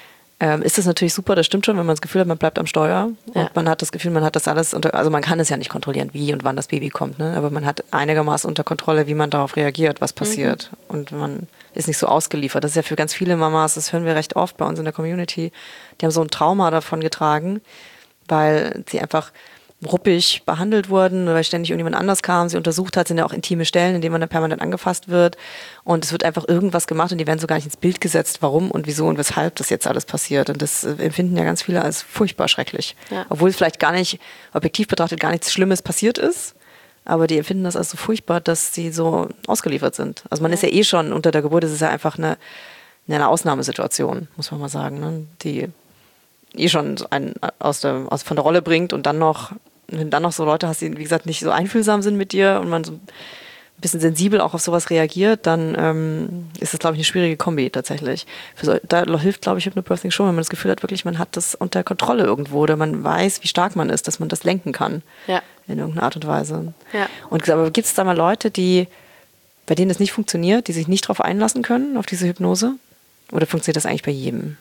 ähm, ist das natürlich super, das stimmt schon, wenn man das Gefühl hat, man bleibt am Steuer Ja. und man hat das Gefühl, man hat das alles unter, also man kann es ja nicht kontrollieren, wie und wann das Baby kommt, ne? Aber man hat einigermaßen unter Kontrolle, wie man darauf reagiert, was passiert. Mhm. Und man ist nicht so ausgeliefert. Das ist ja für ganz viele Mamas, das hören wir recht oft bei uns in der Community, die haben so ein Trauma davon getragen, weil sie einfach ruppig behandelt wurden, weil ständig irgendjemand anders kam, sie untersucht hat, sind ja auch intime Stellen, in denen man dann permanent angefasst wird und es wird einfach irgendwas gemacht und die werden so gar nicht ins Bild gesetzt, warum und wieso und weshalb das jetzt alles passiert und das empfinden ja ganz viele als furchtbar schrecklich. Ja. Obwohl es vielleicht gar nicht, objektiv betrachtet, gar nichts Schlimmes passiert ist, aber die empfinden das als so furchtbar, dass sie so ausgeliefert sind. Also man ja. ist ja eh schon unter der Geburt, es ist ja einfach eine, eine Ausnahmesituation, muss man mal sagen, ne? Die eh schon einen aus der, aus, von der Rolle bringt und dann noch wenn dann noch so Leute hast, die, wie gesagt, nicht so einfühlsam sind mit dir und man so ein bisschen sensibel auch auf sowas reagiert, dann ähm, ist das, glaube ich, eine schwierige Kombi tatsächlich. Für so, da hilft, glaube ich, Hypnobirthing schon, wenn man das Gefühl hat, wirklich, man hat das unter Kontrolle irgendwo oder man weiß, wie stark man ist, dass man das lenken kann. Ja. In irgendeiner Art und Weise. Ja. Und aber gibt es da mal Leute, die, bei denen das nicht funktioniert, die sich nicht darauf einlassen können, auf diese Hypnose? Oder funktioniert das eigentlich bei jedem?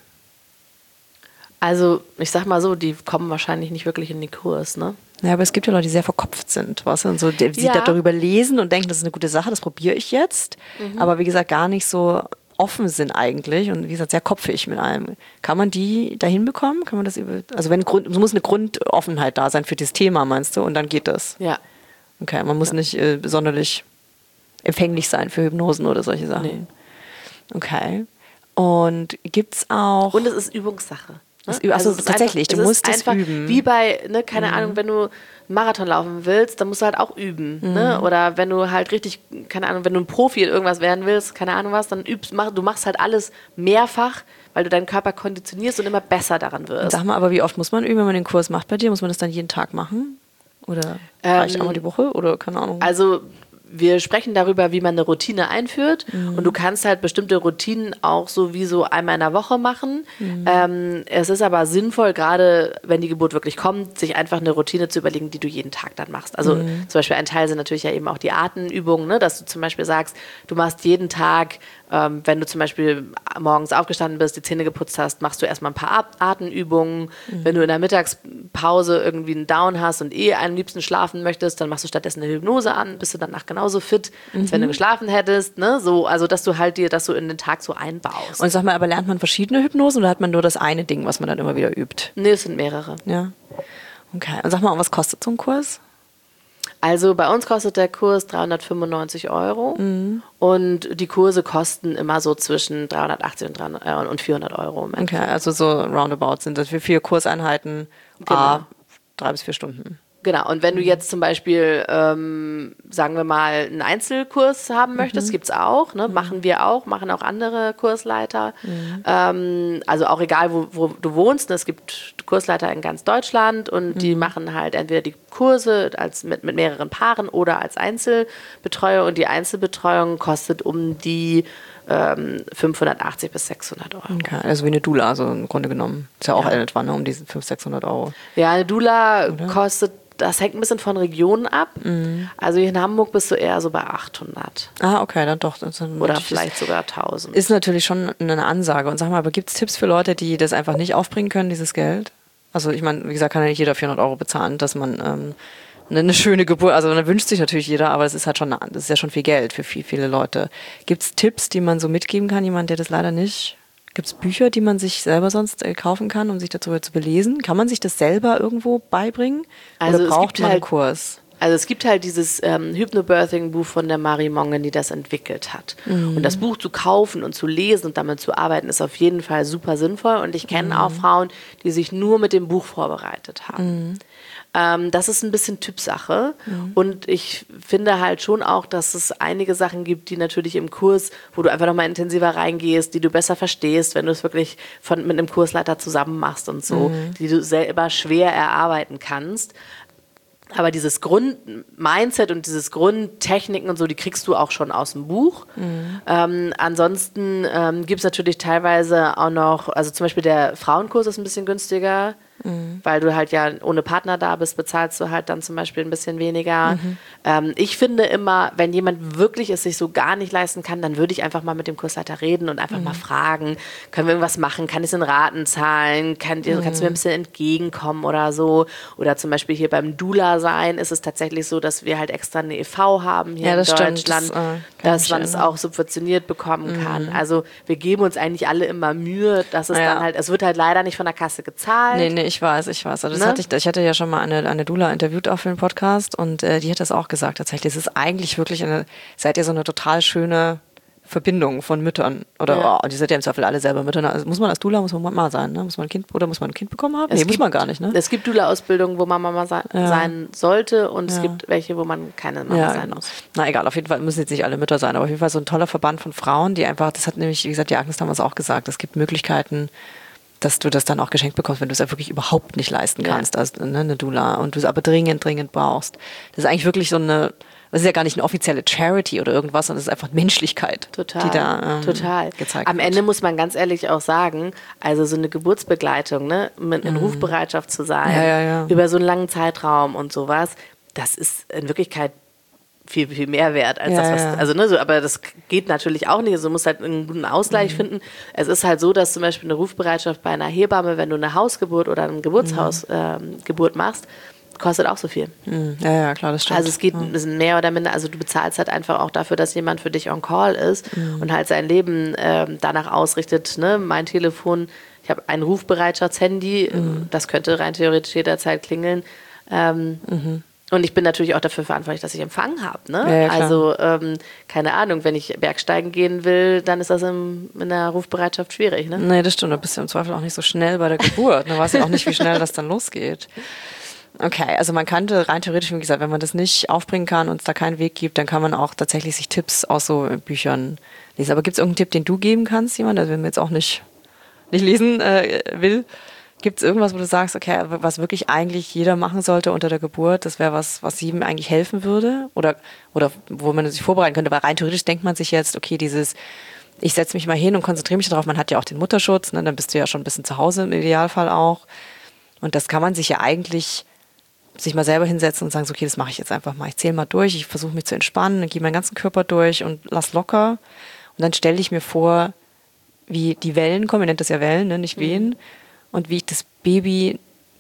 Also, ich sag mal so, die kommen wahrscheinlich nicht wirklich in den Kurs, ne? Ja, aber es gibt ja Leute, die sehr verkopft sind, weißt du, und so, die, die ja. darüber lesen und denken, das ist eine gute Sache, das probiere ich jetzt. Mhm. Aber wie gesagt, gar nicht so offen sind eigentlich und wie gesagt, sehr kopfig mit allem. Kann man die da hinbekommen? Kann man das über, also wenn Grund, es muss eine Grundoffenheit da sein für dieses Thema, meinst du? Und dann geht das? Ja. Okay, man muss ja. nicht äh, sonderlich empfänglich sein für Hypnosen oder solche Sachen. Nee. Okay. Und gibt's auch... Und es ist Übungssache. Ne? Also, also tatsächlich, einfach, du musst es üben. Wie bei, ne, keine mhm. Ahnung, wenn du einen Marathon laufen willst, dann musst du halt auch üben. Mhm. Ne? Oder wenn du halt richtig, keine Ahnung, wenn du ein Profi in irgendwas werden willst, keine Ahnung was, dann übst, mach, du machst halt alles mehrfach, weil du deinen Körper konditionierst und immer besser daran wirst. Sag mal, aber wie oft muss man üben, wenn man den Kurs macht bei dir? Muss man das dann jeden Tag machen? Oder ähm, reicht einmal die Woche? Oder keine Ahnung. Also wir sprechen darüber, wie man eine Routine einführt mhm. und du kannst halt bestimmte Routinen auch so wie so einmal in der Woche machen. Mhm. Ähm, es ist aber sinnvoll, gerade wenn die Geburt wirklich kommt, sich einfach eine Routine zu überlegen, die du jeden Tag dann machst. Also mhm. zum Beispiel ein Teil sind natürlich ja eben auch die Atemübungen, ne? Dass du zum Beispiel sagst, du machst jeden Tag, ähm, wenn du zum Beispiel morgens aufgestanden bist, die Zähne geputzt hast, machst du erstmal ein paar Atemübungen. Mhm. Wenn du in der Mittagspause irgendwie einen Down hast und eh am liebsten schlafen möchtest, dann machst du stattdessen eine Hypnose an, bist du danach genau so fit, als mhm. wenn du geschlafen hättest, ne? So, also dass du halt dir das so in den Tag so einbaust. Und sag mal, aber lernt man verschiedene Hypnosen oder hat man nur das eine Ding, was man dann immer wieder übt? Nee, es sind mehrere. Ja. Okay. Und sag mal, was kostet so ein Kurs? Also bei uns kostet der Kurs dreihundertfünfundneunzig Euro mhm. und die Kurse kosten immer so zwischen dreihundertachtzig und, dreihundert, äh, und vierhundert Euro. Okay, also so roundabout sind das für vier Kurseinheiten, genau. A, drei bis vier Stunden. Genau, und wenn du jetzt zum Beispiel, ähm, sagen wir mal, einen Einzelkurs haben möchtest, mhm. gibt es auch, ne? mhm. machen wir auch, machen auch andere Kursleiter. Mhm. Ähm, also auch egal, wo, wo du wohnst, ne? Es gibt Kursleiter in ganz Deutschland und mhm. die machen halt entweder die Kurse als mit, mit mehreren Paaren oder als Einzelbetreuer und die Einzelbetreuung kostet um die ähm, fünfhundertachtzig bis sechshundert Euro. Okay, also wie eine Doula, also im Grunde genommen. Ist ja auch ja. etwa, ne? Um diese fünfhundert, sechshundert Euro. Ja, eine Doula oder? Kostet, das hängt ein bisschen von Regionen ab. Mhm. Also hier in Hamburg bist du eher so bei achthundert. Ah, okay, dann doch. Das Oder vielleicht sogar tausend. Ist natürlich schon eine Ansage. Und sag mal, aber gibt es Tipps für Leute, die das einfach nicht aufbringen können, dieses Geld? Also ich meine, wie gesagt, kann ja nicht jeder vierhundert Euro bezahlen, dass man ähm, eine schöne Geburt, also man wünscht sich natürlich jeder, aber es ist halt schon, das ist ja schon viel Geld für viel, viele Leute. Gibt es Tipps, die man so mitgeben kann, jemand, der das leider nicht... Gibt es Bücher, die man sich selber sonst äh, kaufen kann, um sich darüber zu belesen? Kann man sich das selber irgendwo beibringen? Also oder braucht es gibt man halt, einen Kurs? Also es gibt halt dieses ähm, Hypnobirthing-Buch von der Marie Mongen, die das entwickelt hat. Mhm. Und das Buch zu kaufen und zu lesen und damit zu arbeiten, ist auf jeden Fall super sinnvoll. Und ich kenne mhm. auch Frauen, die sich nur mit dem Buch vorbereitet haben. Mhm. Ähm, das ist ein bisschen Typsache. Mhm. Und ich finde halt schon auch, dass es einige Sachen gibt, die natürlich im Kurs, wo du einfach nochmal intensiver reingehst, die du besser verstehst, wenn du es wirklich von, mit einem Kursleiter zusammen machst und so, mhm. die du selber schwer erarbeiten kannst. Aber dieses Grund-Mindset und dieses Grundtechniken und so, die kriegst du auch schon aus dem Buch. Mhm. Ähm, ansonsten ähm, gibt es natürlich teilweise auch noch, also zum Beispiel der Frauenkurs ist ein bisschen günstiger. mhm. weil du halt ja ohne Partner da bist, bezahlst du halt dann zum Beispiel ein bisschen weniger. Mhm. Ähm, ich finde immer, wenn jemand wirklich es sich so gar nicht leisten kann, dann würde ich einfach mal mit dem Kursleiter reden und einfach mhm. mal fragen, können wir irgendwas machen, kann ich es in Raten zahlen, kann, mhm. kannst du mir ein bisschen entgegenkommen oder so. Oder zum Beispiel hier beim Doula sein ist es tatsächlich so, dass wir halt extra eine E V haben hier ja, in Deutschland, stimmt. das, äh, dass man es auch subventioniert bekommen mhm. kann. Also wir geben uns eigentlich alle immer Mühe, dass es ja. dann halt, es wird halt leider nicht von der Kasse gezahlt. Nee, nee, ich weiß, ich weiß. Also das ne? hatte ich, ich hatte ja schon mal eine, eine Doula interviewt auch für den Podcast und äh, die hat das auch gesagt tatsächlich. Es ist eigentlich wirklich eine, seid ihr so eine total schöne Verbindung von Müttern. Oder ja. oh, die sind ja im Zweifel alle selber Mütter. Also muss man als Doula, muss man Mama sein, ne? Muss man ein Kind, oder muss man ein Kind bekommen haben? Es nee, gibt, muss man gar nicht, ne? Es gibt Doula-Ausbildungen, wo man Mama sein, ja. sein sollte und ja. es gibt welche, wo man keine Mama ja, sein muss. Na egal, auf jeden Fall müssen jetzt nicht alle Mütter sein, aber auf jeden Fall so ein toller Verband von Frauen, die einfach, das hat nämlich, wie gesagt, die Agnes damals auch gesagt, es gibt Möglichkeiten, dass du das dann auch geschenkt bekommst, wenn du es ja wirklich überhaupt nicht leisten kannst, ja. als ne, eine Doula und du es aber dringend, dringend brauchst. Das ist eigentlich wirklich so eine, das ist ja gar nicht eine offizielle Charity oder irgendwas, sondern es ist einfach Menschlichkeit, total, die da ähm, total. gezeigt Am wird. Ende muss man ganz ehrlich auch sagen, also so eine Geburtsbegleitung, ne, mit in mhm. Rufbereitschaft zu sein, ja, ja, ja. über so einen langen Zeitraum und sowas, das ist in Wirklichkeit viel, viel mehr wert als ja, das, was, ja. also ne, so, aber das geht natürlich auch nicht, also du musst halt einen guten Ausgleich mhm. finden. Es ist halt so, dass zum Beispiel eine Rufbereitschaft bei einer Hebamme, wenn du eine Hausgeburt oder eine Geburtshausgeburt mhm. ähm, machst, kostet auch so viel. Mhm. Ja, ja, klar, das stimmt. Also es geht ein bisschen mehr oder minder, also du bezahlst halt einfach auch dafür, dass jemand für dich on call ist mhm. und halt sein Leben ähm, danach ausrichtet, ne, mein Telefon, ich habe ein Rufbereitschaftshandy, mhm. das könnte rein theoretisch jederzeit klingeln, ähm, mhm. und ich bin natürlich auch dafür verantwortlich, dass ich Empfang habe. Ne? Ja, ja, also, ähm, keine Ahnung, wenn ich Bergsteigen gehen will, dann ist das im, in der Rufbereitschaft schwierig. Ne? Nee, das stimmt. Da bist du im Zweifel auch nicht so schnell bei der Geburt. Da weißt du auch nicht, wie schnell das dann losgeht. Okay, also man könnte rein theoretisch, wie gesagt, wenn man das nicht aufbringen kann und es da keinen Weg gibt, dann kann man auch tatsächlich sich Tipps aus so Büchern lesen. Aber gibt es irgendeinen Tipp, den du geben kannst, jemand, der mir jetzt auch nicht, nicht lesen äh, will? Gibt es irgendwas, wo du sagst, okay, was wirklich eigentlich jeder machen sollte unter der Geburt, das wäre was, was jedem eigentlich helfen würde? Oder, oder wo man sich vorbereiten könnte? Weil rein theoretisch denkt man sich jetzt, okay, dieses, ich setze mich mal hin und konzentriere mich darauf, man hat ja auch den Mutterschutz, ne, dann bist du ja schon ein bisschen zu Hause im Idealfall auch. Und das kann man sich ja eigentlich sich mal selber hinsetzen und sagen, so, okay, das mache ich jetzt einfach mal. Ich zähle mal durch, ich versuche mich zu entspannen, gehe meinen ganzen Körper durch und lass locker. Und dann stelle ich mir vor, wie die Wellen kommen, ihr nennt das ja Wellen, ne, nicht Wehen, mhm. und wie ich das Baby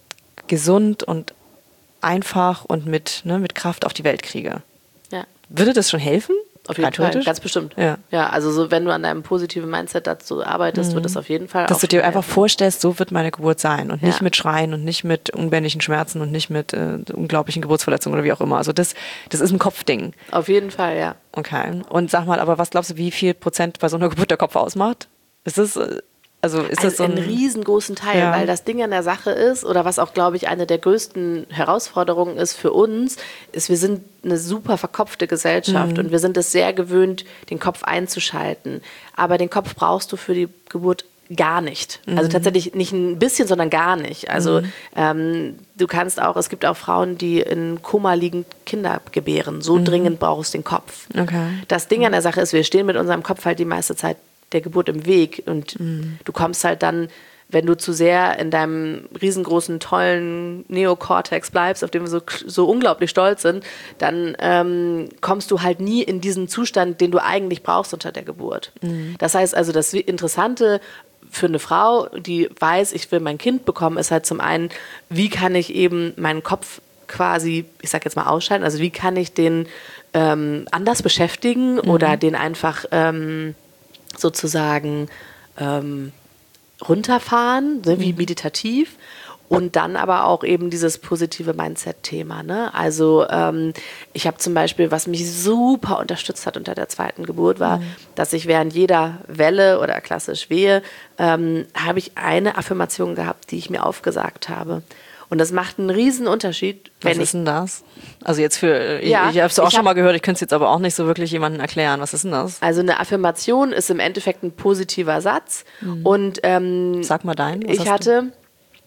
gesund und einfach und mit, ne, mit Kraft auf die Welt kriege. Ja. Würde das schon helfen? Auf jeden Fall, ganz bestimmt. Ja, ja, also so, wenn du an deinem positiven Mindset dazu arbeitest, mhm. wird das auf jeden Fall Dass auch du dir helfen. einfach vorstellst, so wird meine Geburt sein und nicht ja. mit Schreien und nicht mit unbändigen Schmerzen und nicht mit äh, unglaublichen Geburtsverletzungen oder wie auch immer. Also das, das ist ein Kopfding. Auf jeden Fall, ja. Okay. Und sag mal, aber was glaubst du, wie viel Prozent bei so einer Geburt der Kopf ausmacht? Ist das... Also ist also das so ein einen riesengroßen Teil, ja. weil das Ding an der Sache ist, oder was auch, glaube ich, eine der größten Herausforderungen ist für uns, ist, wir sind eine super verkopfte Gesellschaft mhm. und wir sind es sehr gewöhnt, den Kopf einzuschalten. Aber den Kopf brauchst du für die Geburt gar nicht. Mhm. Also tatsächlich nicht ein bisschen, sondern gar nicht. Also mhm. ähm, du kannst auch, es gibt auch Frauen, die in Koma liegend Kinder gebären. So mhm. dringend brauchst du den Kopf. Okay. Das Ding an der Sache ist, wir stehen mit unserem Kopf halt die meiste Zeit der Geburt im Weg und mhm. du kommst halt dann, wenn du zu sehr in deinem riesengroßen, tollen Neokortex bleibst, auf den wir so, so unglaublich stolz sind, dann ähm, kommst du halt nie in diesen Zustand, den du eigentlich brauchst unter der Geburt. Mhm. Das heißt also, das Interessante für eine Frau, die weiß, ich will mein Kind bekommen, ist halt zum einen, wie kann ich eben meinen Kopf quasi, ich sag jetzt mal ausschalten, also wie kann ich den ähm, anders beschäftigen mhm. oder den einfach ähm, sozusagen ähm, runterfahren, ne, wie meditativ und dann aber auch eben dieses positive Mindset-Thema. Ne? Also ähm, ich habe zum Beispiel, was mich super unterstützt hat unter der zweiten Geburt, war, mhm. dass ich während jeder Welle oder klassisch Wehe, ähm, habe ich eine Affirmation gehabt, die ich mir aufgesagt habe. Und das macht einen riesen Unterschied. Wenn Was ist denn das? Also jetzt für, ich, ja, ich habe es auch schon hab, mal gehört, ich könnte es jetzt aber auch nicht so wirklich jemandem erklären. Was ist denn das? Also eine Affirmation ist im Endeffekt ein positiver Satz. Mhm. Und ähm, sag mal deinen. Ich hatte, du?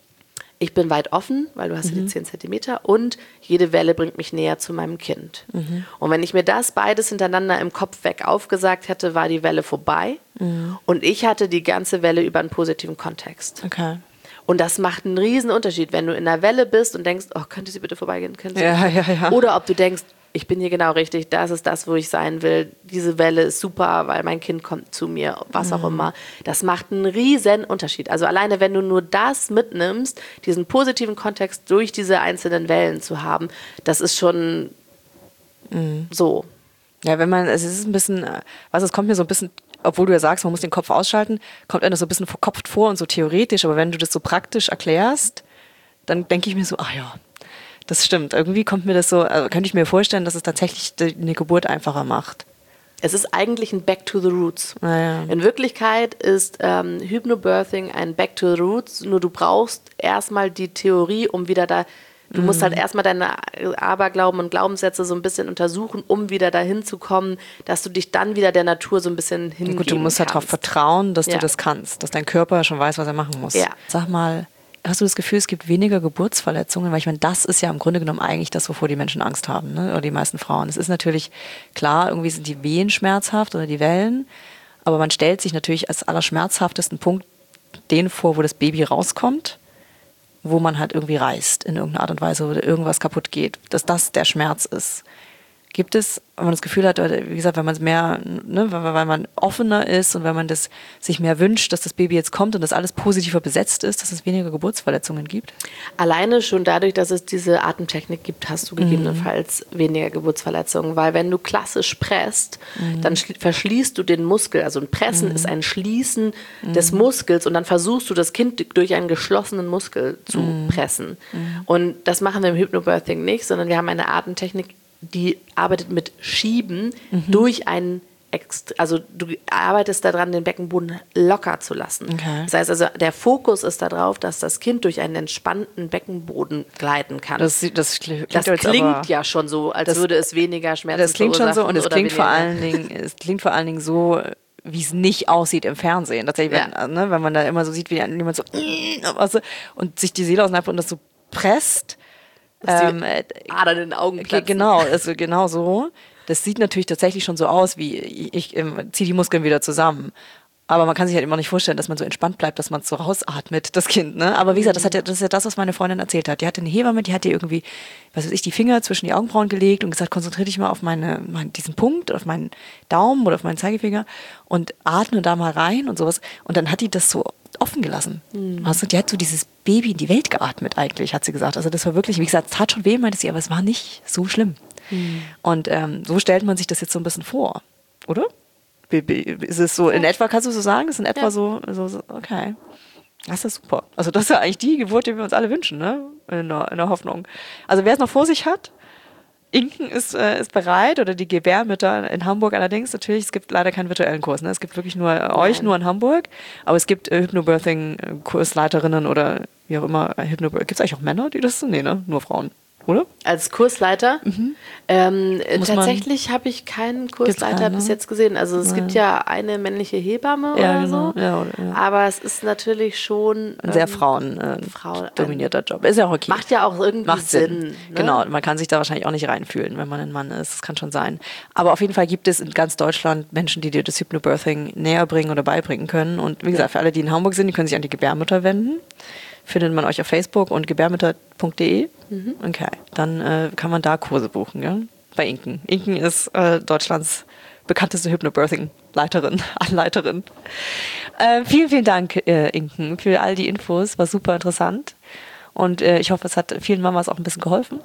ich bin weit offen, weil du hast mhm. ja die zehn Zentimeter und jede Welle bringt mich näher zu meinem Kind. Mhm. Und wenn ich mir das beides hintereinander im Kopf weg aufgesagt hätte, war die Welle vorbei. Mhm. Und ich hatte die ganze Welle über einen positiven Kontext. Okay. Und das macht einen riesen Unterschied, wenn du in der Welle bist und denkst, oh, könnte sie bitte vorbeigehen? Könnte sie Ja, ja, ja. Oder ob du denkst, ich bin hier genau richtig, das ist das, wo ich sein will. Diese Welle ist super, weil mein Kind kommt zu mir, was auch immer. Das macht einen riesen Unterschied. Also alleine, wenn du nur das mitnimmst, diesen positiven Kontext durch diese einzelnen Wellen zu haben, das ist schon mhm. so. Ja, wenn man, es ist ein bisschen, was es kommt mir so ein bisschen, obwohl du ja sagst, man muss den Kopf ausschalten, kommt einem das so ein bisschen verkopft vor und so theoretisch, aber wenn du das so praktisch erklärst, dann denke ich mir so, ach ja, das stimmt. Irgendwie kommt mir das so, also könnte ich mir vorstellen, dass es tatsächlich eine Geburt einfacher macht. Es ist eigentlich ein Back to the Roots. Ah, ja. In Wirklichkeit ist ähm, Hypnobirthing ein Back to the Roots, nur du brauchst erstmal die Theorie, um wieder da, du mhm. musst halt erstmal deine Aberglauben und Glaubenssätze so ein bisschen untersuchen, um wieder dahin zu kommen, dass du dich dann wieder der Natur so ein bisschen hingeben kannst. Gut, du musst ja darauf vertrauen, dass ja. du das kannst, dass dein Körper schon weiß, was er machen muss. Ja. Sag mal, hast du das Gefühl, es gibt weniger Geburtsverletzungen? Weil ich meine, das ist ja im Grunde genommen eigentlich das, wovor die Menschen Angst haben, ne? Oder die meisten Frauen. Es ist natürlich klar, irgendwie sind die Wehen schmerzhaft oder die Wellen, aber man stellt sich natürlich als allerschmerzhaftesten Punkt den vor, wo das Baby rauskommt, wo man halt irgendwie reißt in irgendeiner Art und Weise oder irgendwas kaputt geht, dass das der Schmerz ist. Gibt es, wenn man das Gefühl hat, wie gesagt, wenn man es mehr, ne, weil man offener ist und wenn man das sich mehr wünscht, dass das Baby jetzt kommt und das alles positiver besetzt ist, dass es weniger Geburtsverletzungen gibt? Alleine schon dadurch, dass es diese Atemtechnik gibt, hast du gegebenenfalls mhm. weniger Geburtsverletzungen, weil wenn du klassisch presst, mhm. dann verschließt du den Muskel. Also ein Pressen mhm. ist ein Schließen mhm. des Muskels und dann versuchst du das Kind durch einen geschlossenen Muskel zu mhm. pressen. Mhm. Und das machen wir im Hypnobirthing nicht, sondern wir haben eine Atemtechnik, die arbeitet mit Schieben mhm. durch einen, Ext- also du arbeitest daran, den Beckenboden locker zu lassen. Okay. Das heißt also, der Fokus ist darauf, dass das Kind durch einen entspannten Beckenboden gleiten kann. Das, das klingt, das klingt ja schon so, als das, würde es weniger Schmerzen Das klingt schon so und es klingt, vor allen weniger. Dingen, es klingt vor allen Dingen so, wie es nicht aussieht im Fernsehen. Tatsächlich, ja. wenn, ne, wenn man da immer so sieht, wie jemand so und sich die Seele auseinanderpumpt und das so presst. Ähm, Adern in den Augen platzen. Genau, also genau so. Das sieht natürlich tatsächlich schon so aus, wie ich, ich ähm, ziehe die Muskeln wieder zusammen. Aber man kann sich halt immer nicht vorstellen, dass man so entspannt bleibt, dass man es so rausatmet, das Kind. Ne? Aber wie gesagt, das, hat ja, das ist ja das, was meine Freundin erzählt hat. Die hatte eine Hebamme, die hat ihr irgendwie, was weiß ich, die Finger zwischen die Augenbrauen gelegt und gesagt, konzentriere dich mal auf meine, mein, diesen Punkt, auf meinen Daumen oder auf meinen Zeigefinger und atme da mal rein und sowas. Und dann hat die das so offen gelassen. Mhm. Also die hat so dieses Baby in die Welt geatmet eigentlich, hat sie gesagt. Also das war wirklich, wie gesagt, es tat schon weh, meinte sie, aber es war nicht so schlimm. Mhm. Und ähm, so stellt man sich das jetzt so ein bisschen vor, oder? Ist es so, in etwa, kannst du so sagen? Das ist in etwa ja. so, so, so, okay. Das ist super. Also das ist ja eigentlich die Geburt, die wir uns alle wünschen, ne? In der, in der Hoffnung. Also wer es noch vor sich hat, Inken ist, äh, ist bereit, oder die Gebärmütter in Hamburg allerdings, natürlich, es gibt leider keinen virtuellen Kurs, ne? Es gibt wirklich nur äh, euch, nur in Hamburg, aber es gibt äh, Hypnobirthing-Kursleiterinnen oder wie auch immer, Hypnobirthing. Gibt es eigentlich auch Männer, die das sind? Nee, ne? Nur Frauen. Oder? Als Kursleiter? Mhm. Ähm, tatsächlich habe ich keinen Kursleiter keinen, bis jetzt gesehen. Also es ja. gibt ja eine männliche Hebamme ja, oder genau. so. Ja, oder, ja. Aber es ist natürlich schon ein sehr Frauen, äh, Frau, dominierter Job. Ist ja auch okay. Macht ja auch irgendwie Macht Sinn. Sinn ne? Genau, man kann sich da wahrscheinlich auch nicht reinfühlen, wenn man ein Mann ist. Das kann schon sein. Aber auf jeden Fall gibt es in ganz Deutschland Menschen, die dir das Hypnobirthing näher bringen oder beibringen können. Und wie gesagt, für alle, die in Hamburg sind, die können sich an die Gebärmutter wenden. Findet man euch auf Facebook und gebärmutter punkt de. Mhm. Okay, dann äh, kann man da Kurse buchen, ja? Bei Inken. Inken ist äh, Deutschlands bekannteste Hypnobirthing-Leiterin, Anleiterin. Äh, vielen, vielen Dank, äh, Inken, für all die Infos. War super interessant. Und äh, ich hoffe, es hat vielen Mamas auch ein bisschen geholfen,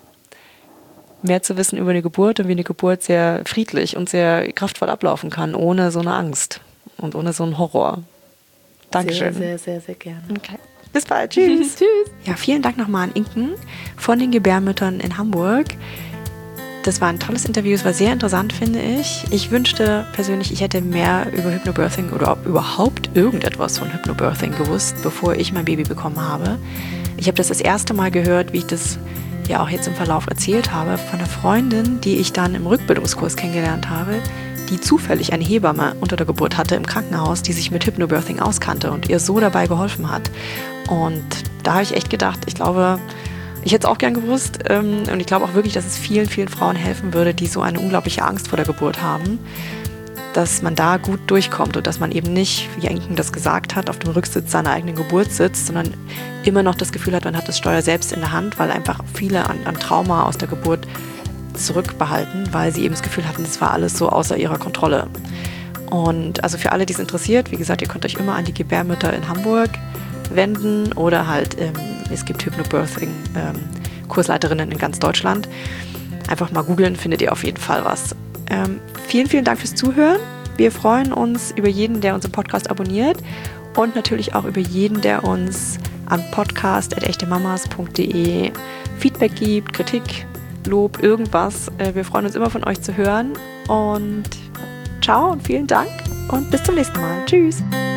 mehr zu wissen über eine Geburt und wie eine Geburt sehr friedlich und sehr kraftvoll ablaufen kann, ohne so eine Angst und ohne so einen Horror. Dankeschön. Sehr, sehr, sehr, sehr gerne. Okay. Bis bald. Tschüss. Tschüss. Ja, vielen Dank nochmal an Inken von den Gebärmüttern in Hamburg. Das war ein tolles Interview, es war sehr interessant, finde ich. Ich wünschte persönlich, ich hätte mehr über Hypnobirthing oder ob überhaupt irgendetwas von Hypnobirthing gewusst, bevor ich mein Baby bekommen habe. Ich habe das das erste Mal gehört, wie ich das ja auch jetzt im Verlauf erzählt habe, von einer Freundin, die ich dann im Rückbildungskurs kennengelernt habe, die zufällig eine Hebamme unter der Geburt hatte im Krankenhaus, die sich mit Hypnobirthing auskannte und ihr so dabei geholfen hat. Und da habe ich echt gedacht, ich glaube, ich hätte es auch gern gewusst ähm, und ich glaube auch wirklich, dass es vielen, vielen Frauen helfen würde, die so eine unglaubliche Angst vor der Geburt haben. dass man da gut durchkommt und dass man eben nicht, wie Enken das gesagt hat, auf dem Rücksitz seiner eigenen Geburt sitzt, sondern immer noch das Gefühl hat, man hat das Steuer selbst in der Hand, weil einfach viele an, an Trauma aus der Geburt zurückbehalten, weil sie eben das Gefühl hatten, das war alles so außer ihrer Kontrolle. Und also für alle, die es interessiert, wie gesagt, ihr könnt euch immer an die Gebärmütter in Hamburg wenden oder halt, ähm, es gibt Hypnobirthing-Kursleiterinnen ähm, in ganz Deutschland. Einfach mal googeln, findet ihr auf jeden Fall was. Ähm, vielen, vielen Dank fürs Zuhören. Wir freuen uns über jeden, der unseren Podcast abonniert und natürlich auch über jeden, der uns an podcast at echtemamas punkt de Feedback gibt, Kritik, Lob, irgendwas. Äh, wir freuen uns immer von euch zu hören und ciao und vielen Dank und bis zum nächsten Mal. Tschüss.